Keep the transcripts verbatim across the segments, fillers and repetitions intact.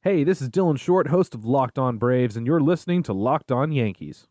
Hey, this is Dylan Short, host of Locked On Braves, and you're listening to Locked On Yankees.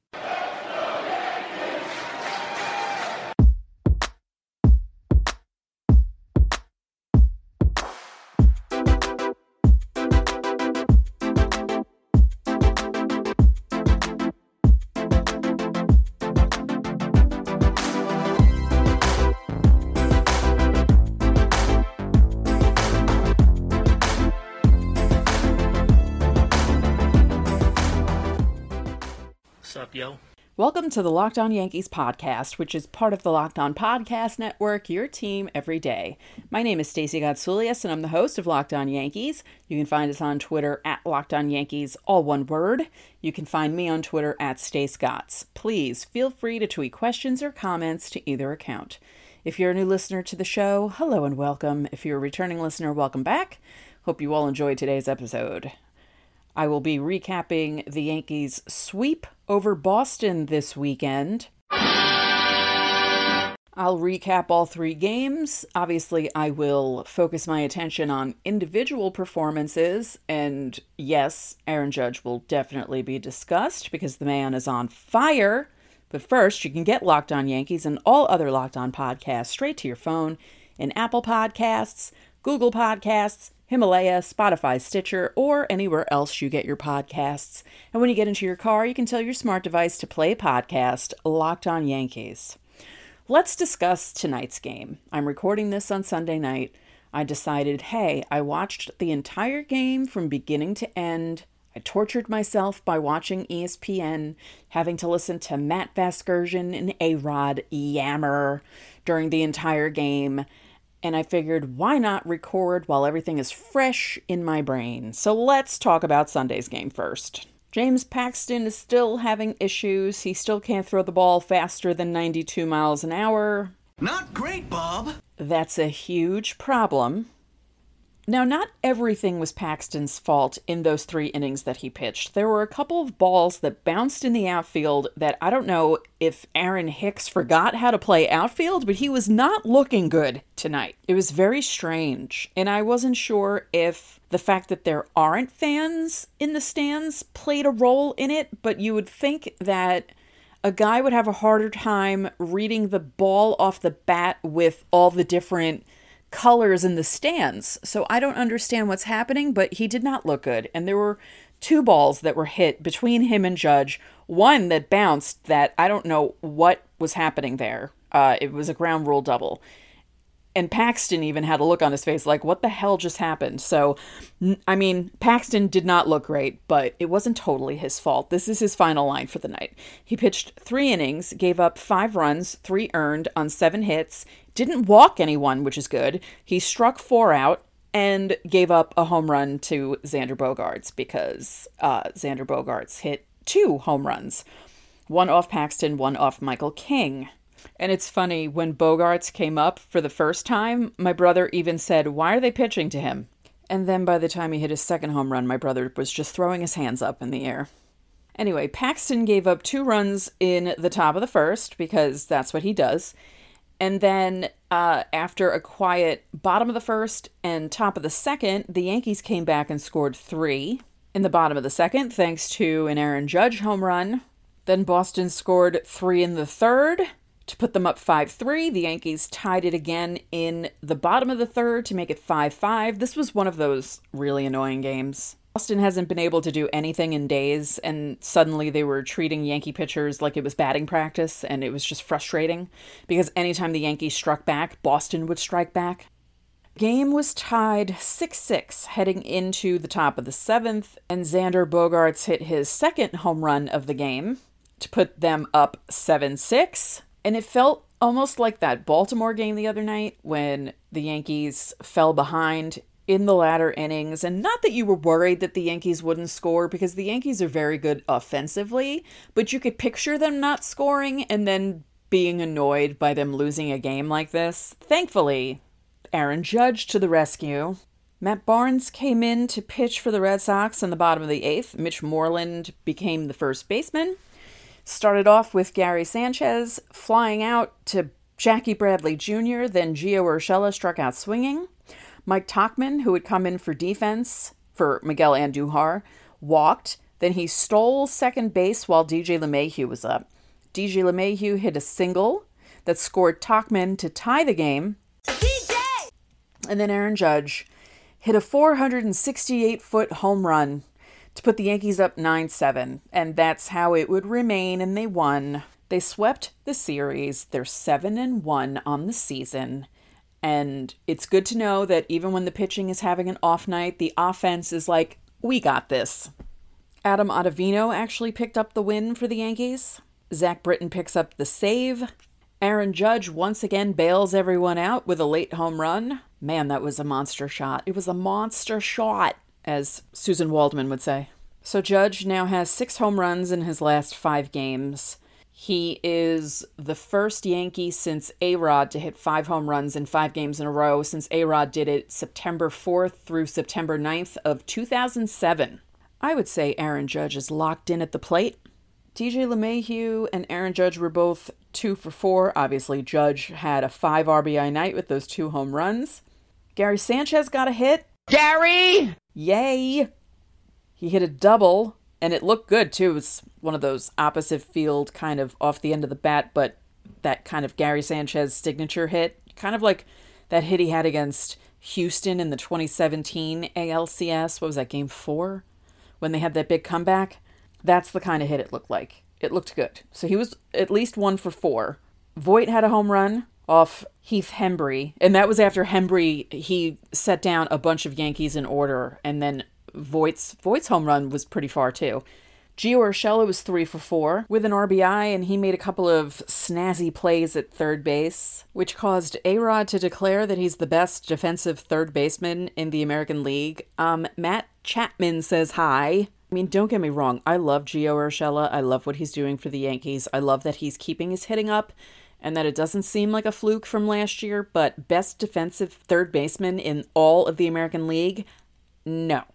Yo. Welcome to the Locked On Yankees podcast, which is part of the Locked On Podcast Network, your team every day. My name is Stacey Gotsoulias, and I'm the host of Locked On Yankees. You can find us on Twitter at Locked On Yankees, all one word. You can find me on Twitter at Stace Gotts. Please feel free to tweet questions or comments to either account. If you're a new listener to the show, hello and welcome. If you're a returning listener, welcome back. Hope you all enjoyed today's episode. I will be recapping the Yankees' sweep over Boston this weekend. I'll recap all three games. Obviously, I will focus my attention on individual performances, and yes, Aaron Judge will definitely be discussed because the man is on fire. But first, you can get Locked On Yankees and all other Locked On podcasts straight to your phone in Apple Podcasts, Google Podcasts, Himalaya, Spotify, Stitcher, or anywhere else you get your podcasts. And when you get into your car, you can tell your smart device to play podcast Locked On Yankees. Let's discuss tonight's game. I'm recording this on Sunday night. I decided, hey, I watched the entire game from beginning to end. I tortured myself by watching E S P N, having to listen to Matt Vasgersian and A-Rod yammer during the entire game. And I figured, why not record while everything is fresh in my brain? So let's talk about Sunday's game first. James Paxton is still having issues. He still can't throw the ball faster than ninety-two miles an hour. Not great, Bob. That's a huge problem. Now, not everything was Paxton's fault in those three innings that he pitched. There were a couple of balls that bounced in the outfield that I don't know if Aaron Hicks forgot how to play outfield, but he was not looking good tonight. It was very strange, and I wasn't sure if the fact that there aren't fans in the stands played a role in it, but you would think that a guy would have a harder time reading the ball off the bat with all the different colors in the stands. So I don't understand what's happening, but he did not look good. And there were two balls that were hit between him and Judge. One that bounced that I don't know what was happening there. Uh, it was a ground rule double. And Paxton even had a look on his face like, what the hell just happened? So, I mean, Paxton did not look great, but it wasn't totally his fault. This is his final line for the night. He pitched three innings, gave up five runs, three earned on seven hits, didn't walk anyone, which is good. He struck four out and gave up a home run to Xander Bogaerts because uh, Xander Bogaerts hit two home runs. One off Paxton, one off Michael King. And it's funny, when Bogaerts came up for the first time, my brother even said, why are they pitching to him? And then by the time he hit his second home run, my brother was just throwing his hands up in the air. Anyway, Paxton gave up two runs in the top of the first, because that's what he does. And then uh, after a quiet bottom of the first and top of the second, the Yankees came back and scored three in the bottom of the second, thanks to an Aaron Judge home run. Then Boston scored three in the third to put them up five three. The Yankees tied it again in the bottom of the third to make it five five. This was one of those really annoying games. Boston hasn't been able to do anything in days, and suddenly they were treating Yankee pitchers like it was batting practice, and it was just frustrating because anytime the Yankees struck back, Boston would strike back. Game was tied six six heading into the top of the seventh, and Xander Bogaerts hit his second home run of the game to put them up seven six. And it felt almost like that Baltimore game the other night when the Yankees fell behind in the latter innings. And not that you were worried that the Yankees wouldn't score, because the Yankees are very good offensively, but you could picture them not scoring and then being annoyed by them losing a game like this. Thankfully, Aaron Judge to the rescue. Matt Barnes came in to pitch for the Red Sox in the bottom of the eighth. Mitch Moreland became the first baseman. Started off with Gary Sanchez flying out to Jackie Bradley Junior Then Gio Urshela struck out swinging. Mike Tauchman, who had come in for defense, for Miguel Andujar, walked. Then he stole second base while D J LeMahieu was up. D J LeMahieu hit a single that scored Tauchman to tie the game. D J! And then Aaron Judge hit a four hundred sixty-eight foot home run to put the Yankees up nine seven. And that's how it would remain, and they won. They swept the series. They're seven and one on the season. And it's good to know that even when the pitching is having an off night, the offense is like, we got this. Adam Ottavino actually picked up the win for the Yankees. Zach Britton picks up the save. Aaron Judge once again bails everyone out with a late home run. Man, that was a monster shot. It was a monster shot, as Susan Waldman would say. So Judge now has six home runs in his last five games. He is the first Yankee since A-Rod to hit five home runs in five games in a row, since A-Rod did it September fourth through September ninth of two thousand seven. I would say Aaron Judge is locked in at the plate. D J LeMahieu and Aaron Judge were both two for four. Obviously, Judge had a five R B I night with those two home runs. Gary Sanchez got a hit. Gary! Yay! He hit a double, and it looked good, too. It was one of those opposite field kind of off the end of the bat, but that kind of Gary Sanchez signature hit. Kind of like that hit he had against Houston in the twenty seventeen A L C S. What was that, game four? When they had that big comeback? That's the kind of hit it looked like. It looked good. So he was at least one for four. Voit had a home run off Heath Hembree, and that was after Hembree, he set down a bunch of Yankees in order, and then Voigt's, Voigt's home run was pretty far too. Gio Urshela was three for four with an R B I, and he made a couple of snazzy plays at third base, which caused A-Rod to declare that he's the best defensive third baseman in the American League. Um, Matt Chapman says hi. I mean, don't get me wrong. I love Gio Urshela. I love what he's doing for the Yankees. I love that he's keeping his hitting up and that it doesn't seem like a fluke from last year, but best defensive third baseman in all of the American League? No.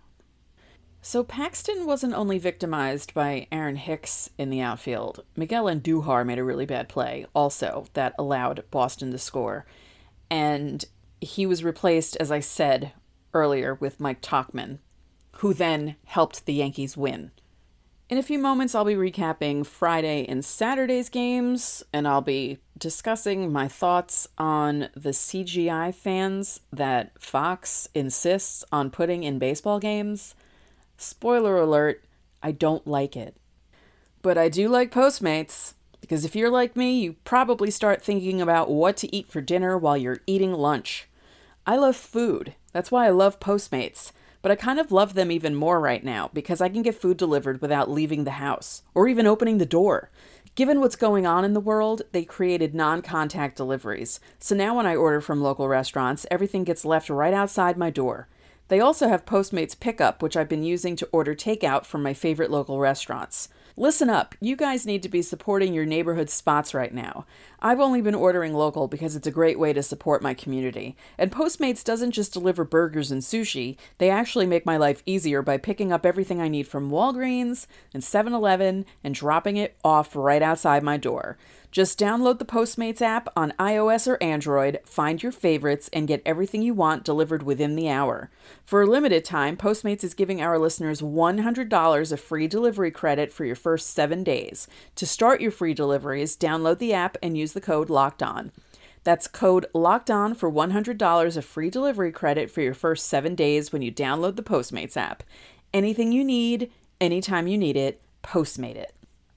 So Paxton wasn't only victimized by Aaron Hicks in the outfield. Miguel Andujar made a really bad play also that allowed Boston to score. And he was replaced, as I said earlier, with Mike Tauchman, who then helped the Yankees win. In a few moments, I'll be recapping Friday and Saturday's games, and I'll be discussing my thoughts on the C G I fans that Fox insists on putting in baseball games. Spoiler alert, I don't like it. But I do like Postmates, because if you're like me, you probably start thinking about what to eat for dinner while you're eating lunch. I love food. That's why I love Postmates. But I kind of love them even more right now because I can get food delivered without leaving the house or even opening the door. Given what's going on in the world, they created non-contact deliveries. So now when I order from local restaurants, everything gets left right outside my door. They also have Postmates Pickup, which I've been using to order takeout from my favorite local restaurants. Listen up, you guys need to be supporting your neighborhood spots right now. I've only been ordering local because it's a great way to support my community. And Postmates doesn't just deliver burgers and sushi, they actually make my life easier by picking up everything I need from Walgreens and seven eleven and dropping it off right outside my door. Just download the Postmates app on iOS or Android, find your favorites, and get everything you want delivered within the hour. For a limited time, Postmates is giving our listeners one hundred dollars of free delivery credit for your first seven days. To start your free deliveries, download the app and use the code LOCKEDON. That's code LOCKEDON for one hundred dollars of free delivery credit for your first seven days when you download the Postmates app. Anything you need, anytime you need it, Postmate it.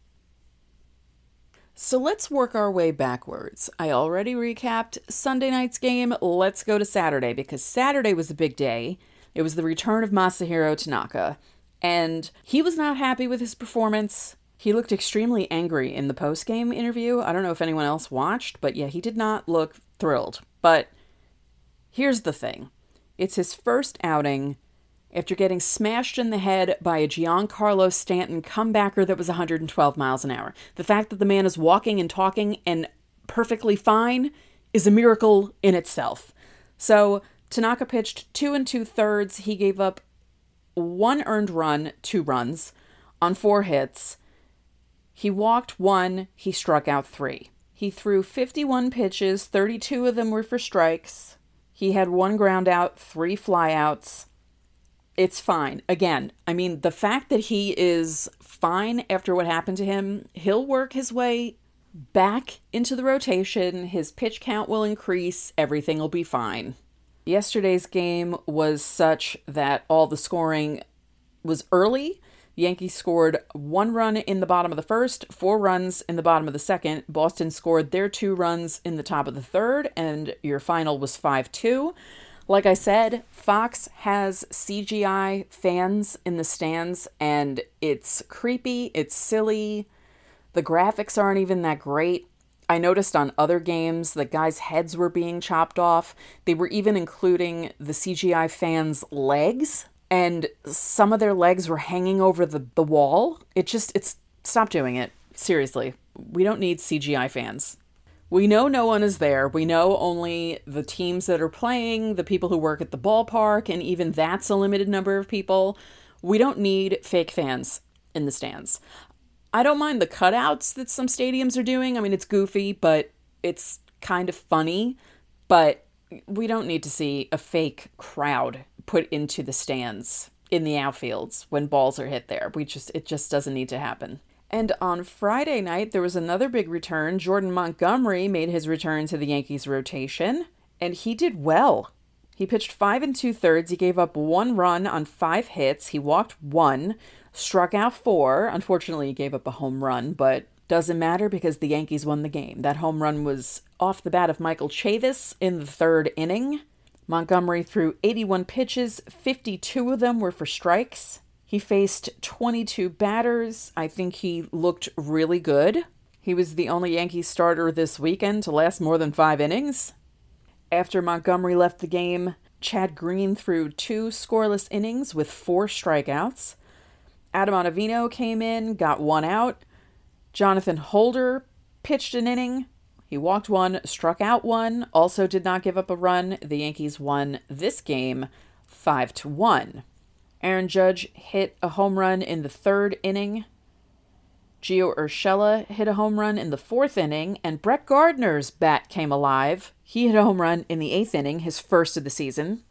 So let's work our way backwards. I already recapped Sunday night's game. Let's go to Saturday because Saturday was a big day. It was the return of Masahiro Tanaka, and he was not happy with his performance. He looked extremely angry in the post-game interview. I don't know if anyone else watched, but yeah, he did not look thrilled. But here's the thing. It's his first outing after getting smashed in the head by a Giancarlo Stanton comebacker that was one hundred twelve miles an hour. The fact that the man is walking and talking and perfectly fine is a miracle in itself. So Tanaka pitched two and two thirds. He gave up one earned run, two runs on four hits. He walked one. He struck out three. He threw fifty-one pitches. thirty-two of them were for strikes. He had one ground out, three flyouts. It's fine. Again, I mean, the fact that he is fine after what happened to him, he'll work his way back into the rotation. His pitch count will increase. Everything will be fine. Yesterday's game was such that all the scoring was early. The Yankees scored one run in the bottom of the first, four runs in the bottom of the second. Boston scored their two runs in the top of the third, and your final was five two. Like I said, Fox has C G I fans in the stands, and it's creepy, it's silly. The graphics aren't even that great. I noticed on other games that guys' heads were being chopped off. They were even including the C G I fans' legs, and some of their legs were hanging over the, the wall. It just, it's, stop doing it. Seriously. We don't need C G I fans. We know no one is there. We know only the teams that are playing, the people who work at the ballpark, and even that's a limited number of people. We don't need fake fans in the stands. I don't mind the cutouts that some stadiums are doing. I mean, it's goofy, but it's kind of funny. But we don't need to see a fake crowd put into the stands in the outfields when balls are hit there. We just, it just doesn't need to happen. And on Friday night, there was another big return. Jordan Montgomery made his return to the Yankees rotation, and he did well. He pitched five and two thirds. He gave up one run on five hits. He walked one, struck out four. Unfortunately, he gave up a home run, but doesn't matter because the Yankees won the game. That home run was off the bat of Michael Chavis in the third inning. Montgomery threw eighty-one pitches. fifty-two of them were for strikes. He faced twenty-two batters. I think he looked really good. He was the only Yankees starter this weekend to last more than five innings. After Montgomery left the game, Chad Green threw two scoreless innings with four strikeouts. Adam Ottavino came in, got one out. Jonathan Holder pitched an inning. He walked one, struck out one, also did not give up a run. The Yankees won this game five to one. Aaron Judge hit a home run in the third inning. Gio Urshela hit a home run in the fourth inning, and Brett Gardner's bat came alive. He hit a home run in the eighth inning, his first of the season.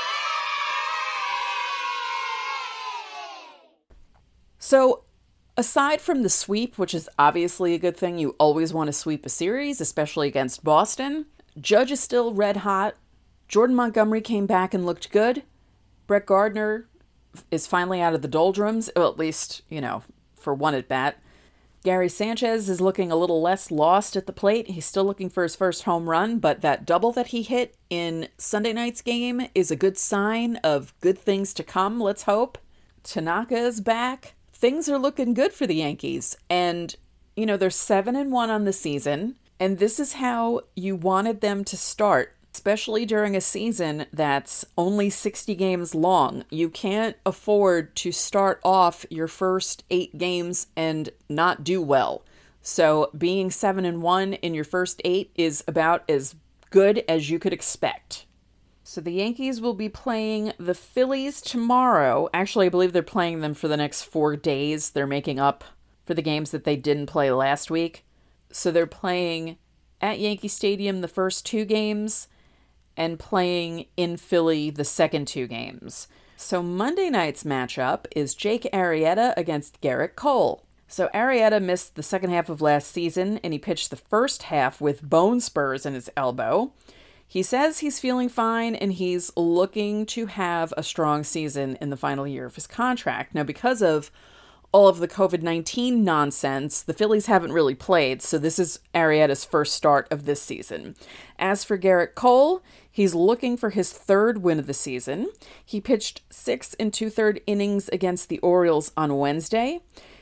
So, aside from the sweep, which is obviously a good thing, you always want to sweep a series, especially against Boston. Judge is still red hot. Jordan Montgomery came back and looked good. Brett Gardner is finally out of the doldrums, well, at least, you know, for one at bat. Gary Sanchez is looking a little less lost at the plate. He's still looking for his first home run, but that double that he hit in Sunday night's game is a good sign of good things to come, let's hope. Tanaka is back. Things are looking good for the Yankees, and, you know, they're seven and one on the season, and this is how you wanted them to start. Especially during a season that's only sixty games long. You can't afford to start off your first eight games and not do well. So being seven and one in your first eight is about as good as you could expect. So the Yankees will be playing the Phillies tomorrow. Actually, I believe they're playing them for the next four days. They're making up for the games that they didn't play last week. So they're playing at Yankee Stadium the first two games, and playing in Philly the second two games. So Monday night's matchup is Jake Arrieta against Gerrit Cole. So Arrieta missed the second half of last season, and he pitched the first half with bone spurs in his elbow. He says he's feeling fine, and he's looking to have a strong season in the final year of his contract. Now, because of all of the covid nineteen nonsense, the Phillies haven't really played, so this is Arrieta's first start of this season. As for Gerrit Cole, he's looking for his third win of the season. He pitched six and two-third innings against the Orioles on Wednesday.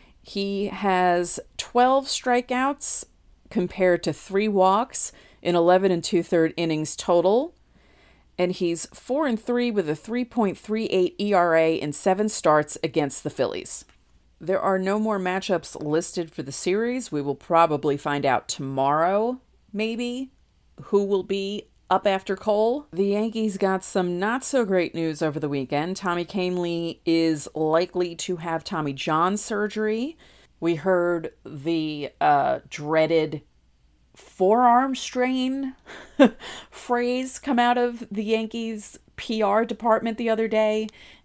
He has twelve strikeouts compared to three walks in eleven and two-third innings total. And he's four and three with a three point three eight E R A in seven starts against the Phillies. There are no more matchups listed for the series. We will probably find out tomorrow, maybe, who will be up after Cole. The Yankees got some not-so-great news over the weekend. Tommy Kahnle is likely to have Tommy John surgery. We heard the uh, dreaded forearm strain phrase come out of the Yankees P R department the other day.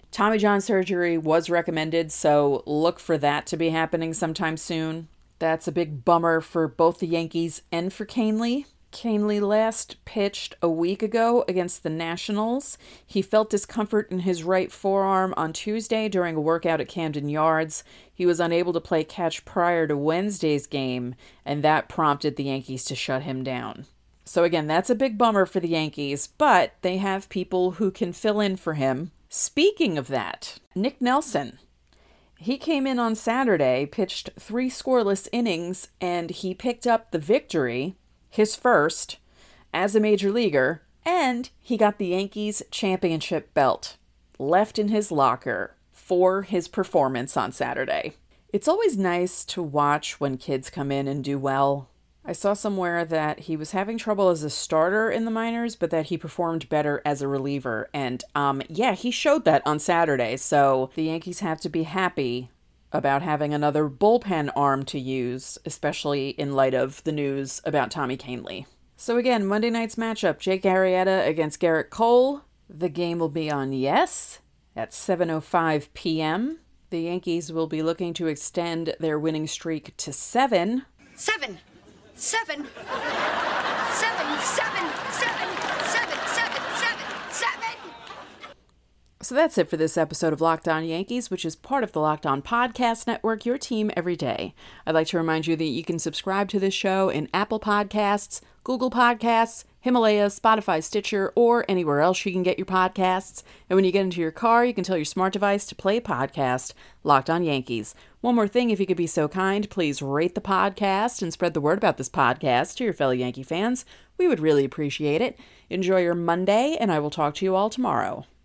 Tommy John surgery was recommended, so look for that to be happening sometime soon. That's a big bummer for both the Yankees and for Kahnle. Kahnle last pitched a week ago against the Nationals. He felt discomfort in his right forearm on Tuesday during a workout at Camden Yards. He was unable to play catch prior to Wednesday's game, and that prompted the Yankees to shut him down. So again, that's a big bummer for the Yankees, but they have people who can fill in for him. Speaking of that, Nick Nelson. He came in on Saturday, pitched three scoreless innings, and he picked up the victory, his first, as a major leaguer, and he got the Yankees championship belt left in his locker for his performance on Saturday. It's always nice to watch when kids come in and do well. I saw somewhere that he was having trouble as a starter in the minors, but that he performed better as a reliever. And um, yeah, he showed that on Saturday. So the Yankees have to be happy about having another bullpen arm to use, especially in light of the news about Tommy Kahnle. So again, Monday night's matchup, Jake Arrieta against Garrett Cole. The game will be on Yes at seven oh five p.m. The Yankees will be looking to extend their winning streak to seven. Seven. Seven, seven, seven, seven, seven, seven, seven, seven. So that's it for this episode of Locked On Yankees, which is part of the Locked On Podcast Network, your team every day. I'd like to remind you that you can subscribe to this show in Apple Podcasts, Google Podcasts, Himalaya, Spotify, Stitcher, or anywhere else you can get your podcasts. And when you get into your car, you can tell your smart device to play podcast Locked On Yankees. One more thing, if you could be so kind, please rate the podcast and spread the word about this podcast to your fellow Yankee fans. We would really appreciate it. Enjoy your Monday, and I will talk to you all tomorrow.